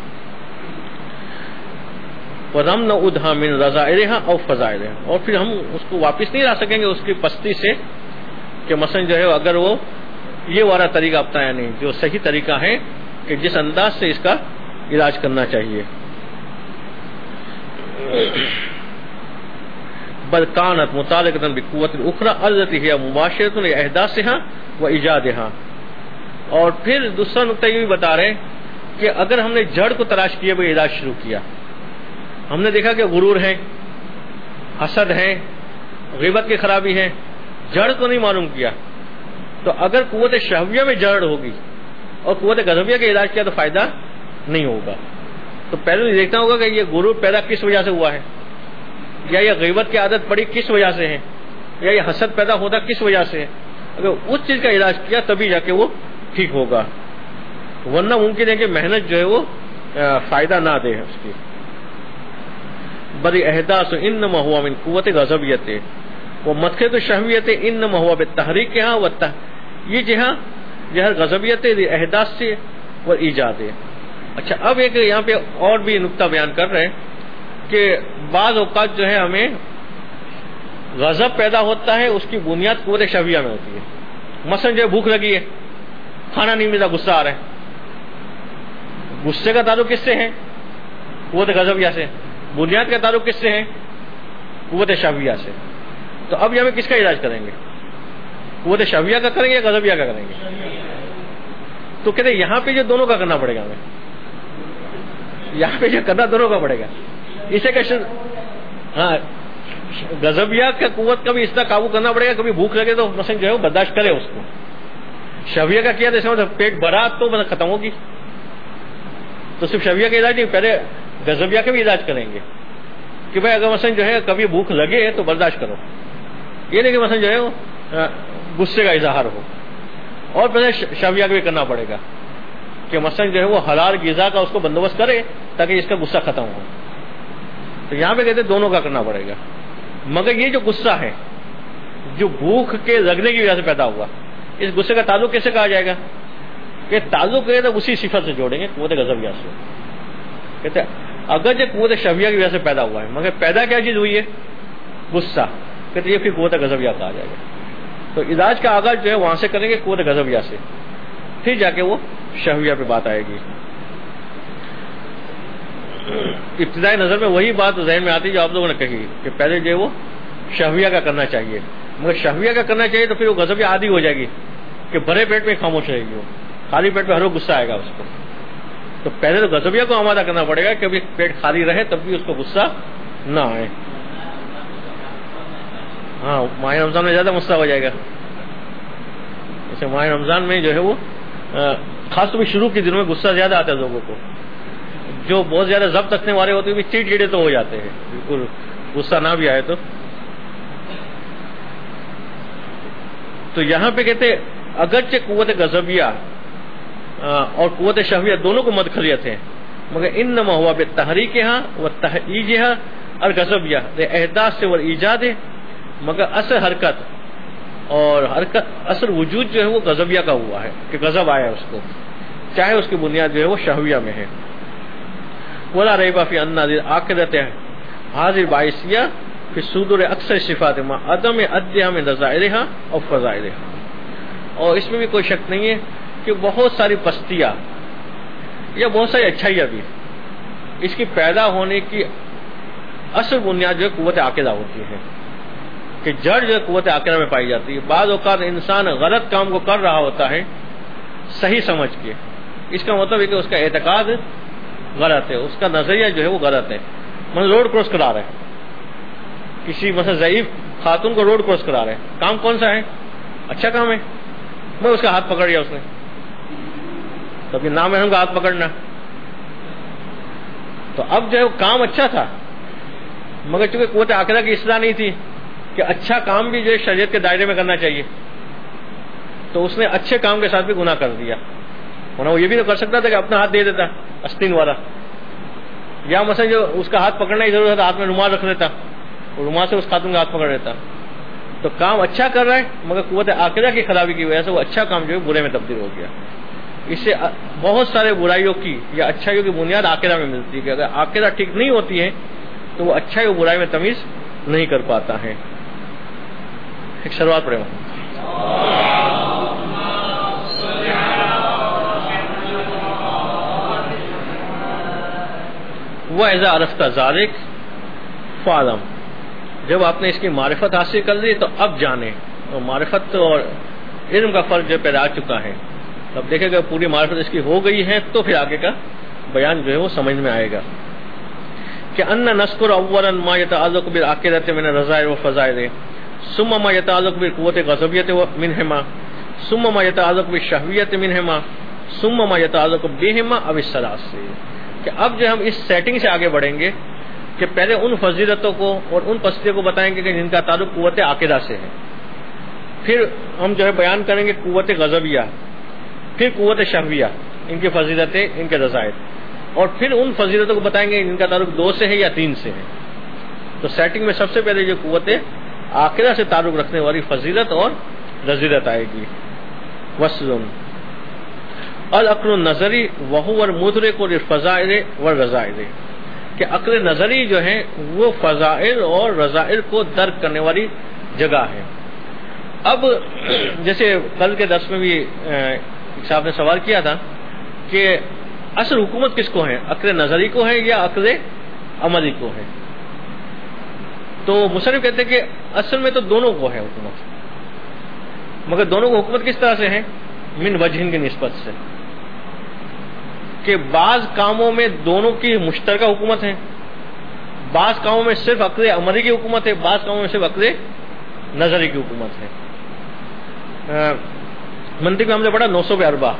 وَضَمْنَ اُدْهَا مِنْ رَذَائِلِهَا أَوْ فَضَائِلِهَا، اور پھر ہم اس کو واپس نہیں لا سکیں گے اس کی پستی سے کہ مثلا جو ہے اگر وہ یہ والا طریقہ اپنایا نہیں جو صحیح طریقہ ہے کہ جس انداز سے اس کا علاج کرنا چاہیے. بل کانت متعلقۃ بقوت اخرى التي هي مباشرۃ لاحداثها وايجادها. اور پھر دوسرا نقطہ یہ بھی بتا رہے ہیں کہ اگر ہم نے جڑ کو تلاش کیے ہوئے علاج شروع کیا، ہم نے دیکھا کہ غرور ہے، حسد ہے، غیبت کی خرابی ہے، جڑ کو نہیں معلوم کیا تو اگر قوت شہویہ میں جڑ ہوگی اور قوت غضبیہ کا علاج کیا تو فائدہ نہیں ہوگا. تو پہلے یہ دیکھنا ہوگا کہ یہ غرور پیدا کس وجہ سے ہوا ہے, یا یہ غیبت کی عادت پڑی کس وجہ سے ہے, یا یہ حسد پیدا ہوتا کس وجہ سے ہے. اگر اس چیز کا علاج کیا تبھی جا کے وہ ٹھیک ہوگا, ورنہ ممکن ہے کہ محنت جو ہے وہ فائدہ نہ دے اس کی. بری احداث انما ہوا من قوت غضبیت وہ مدخل شہویت انما ہوا بالتحریک ہاں و یہ جہاں غضبیت احداث سے وہ ایجاد ہے. اچھا اب ایک یہاں پہ اور بھی نقطہ بیان کر رہے ہیں کہ بعض اوقات جو ہے ہمیں غضب پیدا ہوتا ہے اس کی بنیاد قوت شہویہ میں ہوتی ہے. مثلا جو بھوک لگی ہے, کھانا نہیں ملا, غصہ آ رہا ہے. غصے کا تعلق کس سے ہے؟ قوت غضبیہ سے. بنیاد کا تعلق کس سے ہے؟ قوت شہویہ سے. تو اب یہ ہمیں کس کا علاج کریں گے؟ قوت شہویہ کا کریں گے یا غضبیہ کا کریں گے؟ تو کہتے ہیں یہاں پہ جو دونوں کا کرنا پڑے گا ہمیں, یہاں پہ جو کرنا دونوں کا پڑے گا. اسے کہ ہاں غضبیہ کا قوت کا بھی اس طرح قابو کرنا پڑے گا, کبھی بھوک لگے تو مثلا جو ہے وہ برداشت کرے اس کو. شہویہ کا کیا تو مطلب پیٹ بھرا تو مطلب ختم ہوگی, تو صرف شہویہ کا علاج نہیں, پہلے غضبیہ کا بھی علاج کریں گے کہ بھائی اگر مثلا جو ہے کبھی بھوک لگے تو برداشت کرو, یہ نہیں کہ مثلا جو ہے وہ غصے کا اظہار ہو. اور پہلے شہویہ کا بھی کرنا پڑے گا کہ مثلا جو ہے وہ حلال غذا کا اس کو بندوبست کرے تاکہ اس کا غصہ ختم ہو. تو یہاں پہ کہتے ہیں دونوں کا کرنا پڑے گا. مگر یہ جو غصہ ہے جو بھوک کے لگنے کی وجہ سے پیدا ہوا, اس غصے کا تعلق کیسے کہا جائے گا؟ کہ تعلق ہے تو اسی صفت سے جوڑیں گے قوت غضبیہ سے. کہتے ہیں اگر یہ قوت شہویہ کی وجہ سے پیدا ہوا ہے مگر پیدا کیا چیز ہوئی ہے؟ غصہ. کہتے یہ پھر قوت غضبیہ کہا جائے گا. تو علاج کا آغاز جو ہے وہاں سے کریں گے قوت غضبیہ سے, پھر جا کے وہ شہویہ پہ بات آئے گی. ابتدائی نظر میں وہی بات ذہن میں آتی جو آپ لوگوں نے کہی کہ پہلے جو ہے وہ شہویہ کا کرنا چاہیے, مگر شہویہ کا کرنا چاہیے تو پھر وہ غضبیہ عادی ہو جائے گی کہ بھرے پیٹ میں خاموش رہے گی, وہ خالی پیٹ پہ ہر وقت غصہ آئے گا اس کو. تو پہلے تو غضبیہ کو آمادہ کرنا پڑے گا کہ ابھی پیٹ خالی رہے تب بھی اس کو غصہ نہ آئے. ہاں ماہ رمضان میں زیادہ غصہ ہو جائے گا. جیسے ماہ رمضان میں جو ہے وہ خاص طور پہ شروع کے دنوں میں غصہ زیادہ آتا ہے لوگوں کو. جو بہت زیادہ ضبط رکھنے والے ہوتے ہیں چڑچڑے تو ہو جاتے ہیں, بالکل غصہ نہ بھی آئے تو یہاں پہ کہتے اگرچہ قوت غضبیہ اور قوت شہویہ دونوں کو مدخلیت ہے, مگر انما ہوا بالتحریکہا والتہییجہا الغضبیہ احداث سے والایجاد ہے. مگر اصل حرکت اور اصل وجود جو ہے وہ غضبیہ کا ہوا ہے کہ غضب آیا اس کو, چاہے اس کی بنیاد جو ہے وہ شہویہ میں ہے. ولا ریب فی ان عاقبت حاضر باعثیہ فی صدور اکثر صفات ما عدم ادیہ من نظائرہا اور فضائلہا. اور اس میں بھی کوئی شک نہیں ہے کہ بہت ساری پستیاں یا بہت ساری اچھائیاں بھی اس کی پیدا ہونے کی اصل بنیاد جو ہے قوت عاقلہ ہوتی ہے, کہ جڑ جو ہے قوت عاقلہ میں پائی جاتی ہے. بعض اوقات انسان غلط کام کو کر رہا ہوتا ہے صحیح سمجھ کے, اس کا مطلب ہے کہ اس کا اعتقاد غلط ہے, اس کا نظریہ جو ہے وہ غلط ہے. مثلا روڈ کراس کرا رہے ہیں, کسی مثلا ضعیف خاتون کو روڈ کراس کرا رہے ہیں, کام کون سا ہے؟ اچھا کام ہے. میں اس کا ہاتھ پکڑ لیا اس نے, تو نام ہے ہم کا ہاتھ پکڑنا. تو اب جو ہے وہ کام اچھا تھا مگر چونکہ قوت عاقلہ کی اصلاح نہیں تھی کہ اچھا کام بھی جو ہے شریعت کے دائرے میں کرنا چاہیے, تو اس نے اچھے کام کے ساتھ بھی گناہ کر دیا. ورنہ وہ یہ بھی تو کر سکتا تھا کہ اپنا ہاتھ دے دیتا استین والا, یا مثلا جو اس کا ہاتھ پکڑنے کی ضرورت ہے ہاتھ میں رومال رکھ لیتا, اور رومال سے اس خاتون کا ہاتھ پکڑ لیتا. تو کام اچھا کر رہا ہے مگر قوت عاقلہ کی خرابی کی وجہ سے وہ اچھا کام جو ہے برے میں تبدیل ہو گیا. اس سے بہت سارے برائیوں کی یا اچھائیوں کی بنیاد عاقلہ میں ملتی ہے, کہ اگر عاقلہ ٹھیک نہیں ہوتی ہے تو وہ اچھائی اور برائی میں تمیز نہیں کر پاتا ہے. ایک شروعات پڑے وہ ایزا عرفتہ ذالک فعلم, جب آپ نے اس کی معرفت حاصل کر لی تو اب جانے. اور معرفت اور علم کا فرق جو پیدا آ چکا ہے, اب دیکھے گا پوری معرفت اس کی ہو گئی ہے تو پھر آگے کا بیان جو ہے وہ سمجھ میں آئے گا. کہ ان نذکر اولا ما يتعلق بالعقیدۃ من الرذائل والفضائل, ثم ما يتعلق بالقوت غضبیت منہما ثم ما يتعلق بالشہویت منہما ثم ما يتعلق بہما او الثلاث سے، کہ اب جو ہم اس سیٹنگ سے آگے بڑھیں گے کہ پہلے ان فضیلتوں کو اور ان پستیوں کو بتائیں گے کہ جن کا تعلق قوت عاقدہ سے ہے، پھر ہم جو ہے بیان کریں گے قوت غضبیہ، پھر قوت شہویہ، ان کی فضیلتیں، ان کے رضائل، اور پھر ان فضیلتوں کو بتائیں گے جن کا تعلق 2 سے ہے یا 3 سے ہے۔ تو سیٹنگ میں سب سے پہلے جو قوت عاقدہ سے تعلق رکھنے والی فضیلت اور رضیلت آئے گی۔ وصل العقل النظری وهو المدرک للفضائل والرذائل، کہ عقل نظری جو ہے وہ فضائل اور رذائل کو درک کرنے والی جگہ ہے۔ اب جیسے کل کے درس میں بھی صاحب نے سوال کیا تھا کہ اصل حکومت کس کو ہے، عقل نظری کو ہے یا عقل عملی کو ہے؟ تو مصنف کہتے ہیں کہ اصل میں تو دونوں کو ہے حکومت، مگر دونوں کو حکومت کس طرح سے ہے؟ من وجہن کی نسبت سے، کہ بعض کاموں میں دونوں کی مشترکہ حکومت ہے، بعض کاموں میں صرف عقل عملی کی حکومت ہے، بعض کاموں میں صرف عقل نظری کی حکومت ہے۔ منطق میں ہم نے پڑھا 900 اربع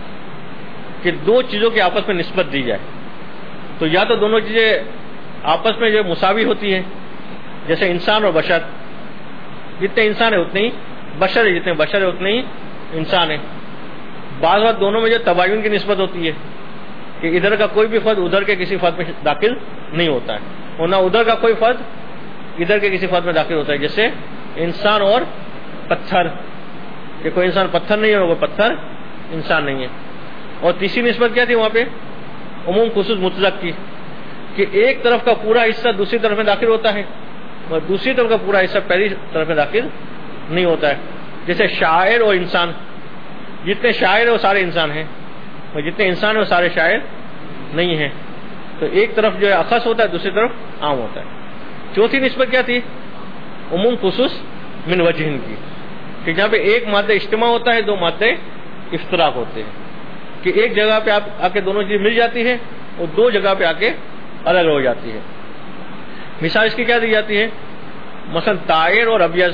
کہ 2 چیزوں کی آپس میں نسبت دی جائے تو یا تو دونوں چیزیں آپس میں جو مساوی ہوتی ہیں، جیسے انسان اور بشر، جتنے انسان ہیں اتنے ہی بشر ہے، جتنے بشر ہے اتنے ہی انسان ہے۔ بعض بات دونوں میں جو تباین کی نسبت ہوتی ہے کہ ادھر کا کوئی بھی فرد ادھر کے کسی فرد میں داخل نہیں ہوتا ہے، اور نہ ادھر کا کوئی فرد ادھر کے کسی فرد میں داخل ہوتا ہے، جیسے انسان اور پتھر، کہ کوئی انسان پتھر نہیں ہے اور کوئی پتھر انسان نہیں ہے۔ اور تیسری نسبت کیا تھی وہاں پہ؟ عموم خصوص مطلق کی، کہ ایک طرف کا پورا حصہ دوسری طرف میں داخل ہوتا ہے اور دوسری طرف کا پورا حصہ پہلی طرف میں داخل نہیں ہوتا ہے، جیسے شاعر اور انسان، جتنے شاعر ہیں وہ سارے انسان ہیں اور جتنے انسان ہیں وہ سارے شاعر نہیں ہیں، تو ایک طرف جو ہے اخص ہوتا ہے، دوسری طرف عام ہوتا ہے۔ چوتھی نسبت کیا تھی؟ عموم خصوص من وجہن کی، کہ جہاں پہ ایک مادہ اجتماع ہوتا ہے 2 مادے افتراق ہوتے ہیں، کہ ایک جگہ پہ آپ آ کے دونوں چیز مل جاتی ہے اور 2 جگہ پہ آ کے الگ ہو جاتی ہے۔ مثال اس کی کیا دی جاتی ہے؟ مثلا طائر اور ابیض،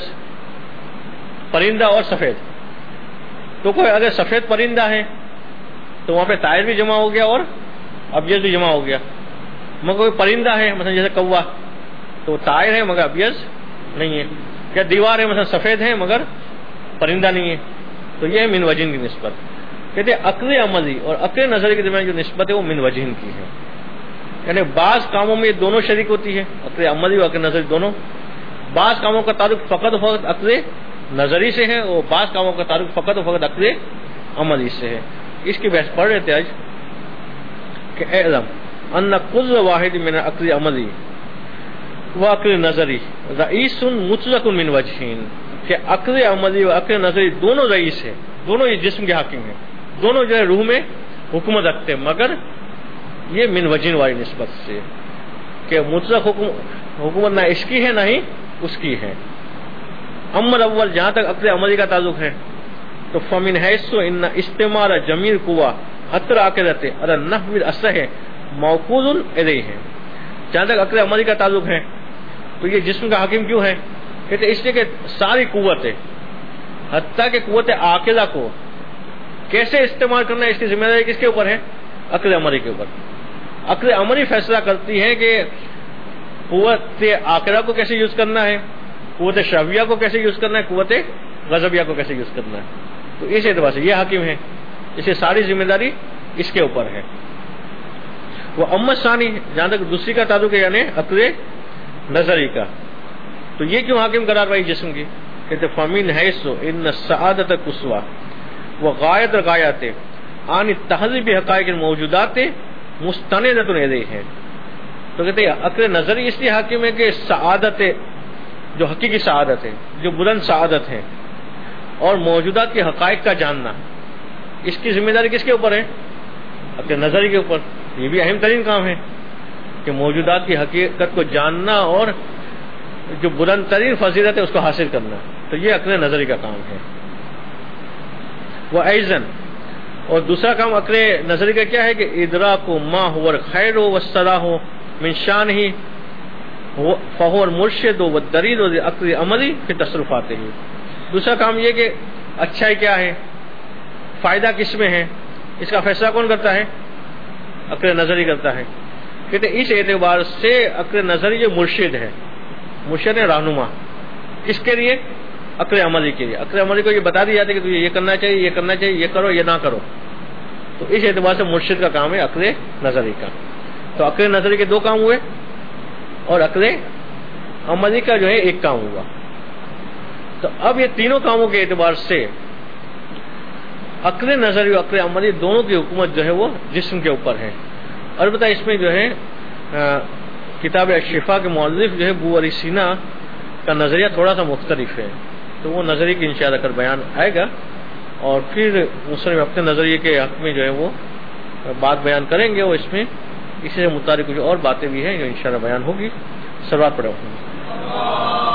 پرندہ اور سفید، تو کوئی اگر سفید پرندہ ہے تو وہاں پہ طائر بھی جمع ہو گیا اور ابیض بھی جمع ہو گیا، مگر کوئی پرندہ ہے مثلا جیسے کوا، تو طائر ہے مگر ابیض نہیں ہے، یا دیوار ہے مثلا سفید ہے مگر پرندہ نہیں ہے، تو یہ ہے من وجہن کی نسبت۔ کہتے ہیں عقل عملی اور عقل نظری کے درمیان جو نسبت ہے وہ من وجہن کی ہے، یعنی بعض کاموں میں یہ دونوں شریک ہوتی ہے، عقل عملی اور عقل نظری دونوں۔ بعض کاموں کا تعلق فقط و فقط عقل نظری سے ہے اور بعض کاموں کا تعلق فقط و فقط عقل عملی سے ہے۔ اس کی بحث پڑھ رہے تھے آج کہ اعلم ان کل واحد من عقل عملی و عقل نظری رئیس مطلق من وجہین، کہ عقل عملی و عقل نظری دونوں رئیس ہیں، دونوں یہ جسم کے حاکم ہیں، دونوں جو ہے روح میں حکومت رکھتے ہیں، مگر یہ من وجہین والی نسبت سے، کہ مطلق حکومت نہ اس کی ہے نہ ہی اس کی ہے۔ اما الاول، جہاں تک عقل عملی کا تعلق ہے تو فمن حیث ان استعمال جمیع قوا حتی عاقلۃ علی النحو الاصح موقوف الیہ، جہاں تک عقل عملی کا تعلق ہے تو یہ جسم کا حاکم کیوں ہے؟ کہتے اس لیے کہ ساری قوتیں حتیٰ کہ قوت عاقلہ کو کیسے استعمال کرنا ہے اس کی ذمہ داری کس کے اوپر ہے؟ عقل عملی کے اوپر۔ عقل عملی فیصلہ کرتی ہے کہ قوت عاقلہ کو کیسے یوز کرنا ہے، قوت شہویہ کو کیسے یوز کرنا ہے، قوت غضبیہ کو کیسے یوز کرنا ہے، تو اس اعتبار سے یہ حاکم ہے، اسے ساری ذمہ داری اس کے اوپر ہے۔ وہ امت ثانی، جہاں تک دوسری کا تعلق ہے یعنی عقل نظری کا، تو یہ کیوں حاکم قرار پائی جسم کی؟ کہتے فامین حیث ان السعادت قصوی و غایت الغایات عن تہذیب حقائق الموجودات مستندۃ الیہ، تو کہتے ہیں عقل نظری اس لیے حاکم ہے کہ سعادت، جو حقیقی سعادت ہے، جو بلند سعادت ہے، اور موجودات کے حقائق کا جاننا، اس کی ذمہ داری کس کے اوپر ہے؟ عقل نظری کے اوپر۔ یہ بھی اہم ترین کام ہے کہ موجودات کی حقیقت کو جاننا اور جو بلند ترین فضیلت ہے اس کو حاصل کرنا، تو یہ عقل نظری کا کام ہے۔ وہ ایزن، اور دوسرا کام عقل نظری کا کیا ہے کہ ادراک ما هو الخیر والصلاح من شانہ فہو المرشد و دلیل و عقل عملی پھر تصرفات ہی. دوسرا کام یہ کہ اچھائی کیا ہے، فائدہ کس میں ہے، اس کا فیصلہ کون کرتا ہے؟ عقل نظری کرتا ہے. کہتے اس اعتبار سے عقل نظری جو مرشد ہے، مرشد رہنما، کس کے لیے؟ عقل عملی کے لیے. عقل عملی کو یہ بتا دیا جاتا ہے کہ تجھے یہ کرنا چاہیے، یہ کرنا چاہیے، یہ کرو، یہ نہ کرو. تو اس اعتبار سے مرشد کا کام ہے عقل نظری کا. تو عقل نظری کے دو کام ہوئے اور عقل عملی کا جو ہے ایک کام ہوا. تو اب یہ تینوں کاموں کے اعتبار سے عقل نظری اور عقل عملی دونوں کی حکومت جو ہے وہ جسم کے اوپر ہے. البتہ اس میں جو ہے کتاب الشفا کے مؤلف جو ہے ابو علی سینا کا نظریہ تھوڑا سا مختلف ہے. تو وہ نظریے کی انشاءاللہ کر بیان آئے گا اور پھر مسلم اپنے نظریے کے حق میں جو ہے وہ بات بیان کریں گے. اور اس میں اسی سے متعلق کچھ اور باتیں بھی ہیں جو انشاءاللہ بیان ہوگی. سلوات پڑھو.